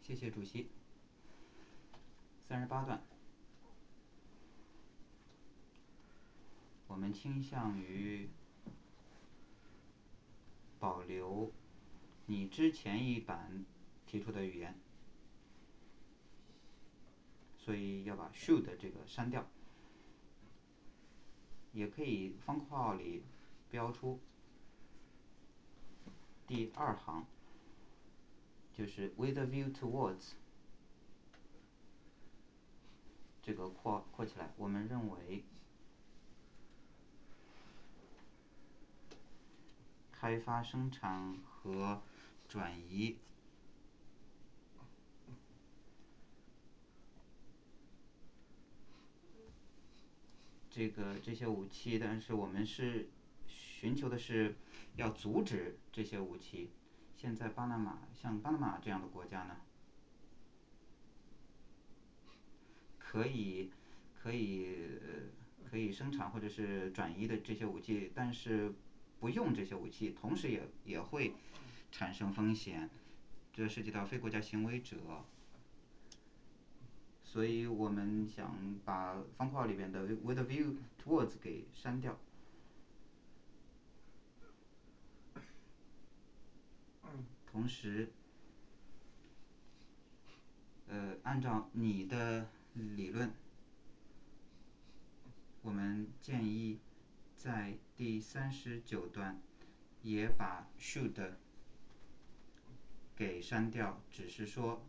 谢谢主席。38段，我们倾向于保留你之前一版提出的语言，所以要把 should 这个删掉。也可以方括号里标出第2行，就是 with a view towards 这个括起来，我们认为开发、生产和转移这些武器，但是我们是寻求的是要阻止这些武器。现在像巴拿马这样的国家呢，可以生产或者是转移的这些武器，但是不用这些武器，同时也会产生风险，这涉及到非国家行为者，所以我们想把方括号里边的 with a view towards 给删掉。同时，按照你的理论，我们建议在第39段也把 should 给删掉，只是说